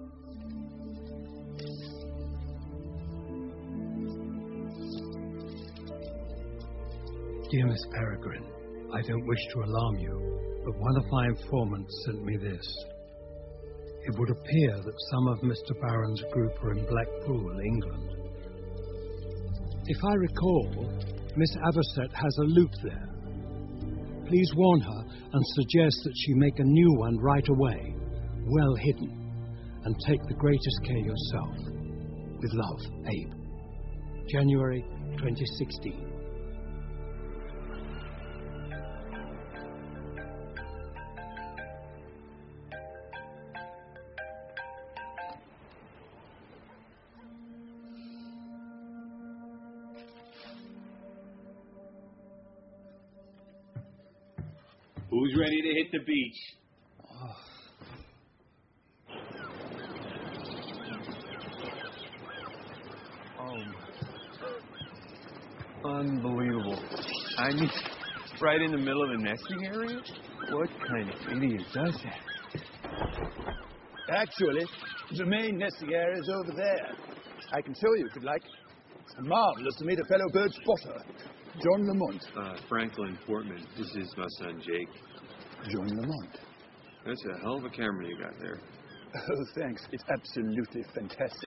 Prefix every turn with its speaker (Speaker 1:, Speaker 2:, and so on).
Speaker 1: Dear Miss Peregrine, I don't wish to alarm you, but one of my informants sent me this. It would appear that some of Mr. Barron's group are in Blackpool, England. If I recall, Miss Averset has a loop there. Please warn her and suggest that she make a new one right away, well hidden, and take the greatest care yourself. With love, Abe. January 2016.
Speaker 2: Who's ready to hit the beach?
Speaker 3: Unbelievable. I mean, right in the middle of the nesting area? What kind of idiot does that?
Speaker 4: Actually, the main nesting area is over there. I can show you if you'd like. It's marvelous to meet a fellow bird spotter, John Lamont.
Speaker 3: Franklin Portman. This is my son, Jake.
Speaker 4: John Lamont.
Speaker 3: That's a hell of a camera you got there.
Speaker 4: Oh, thanks. It's absolutely fantastic.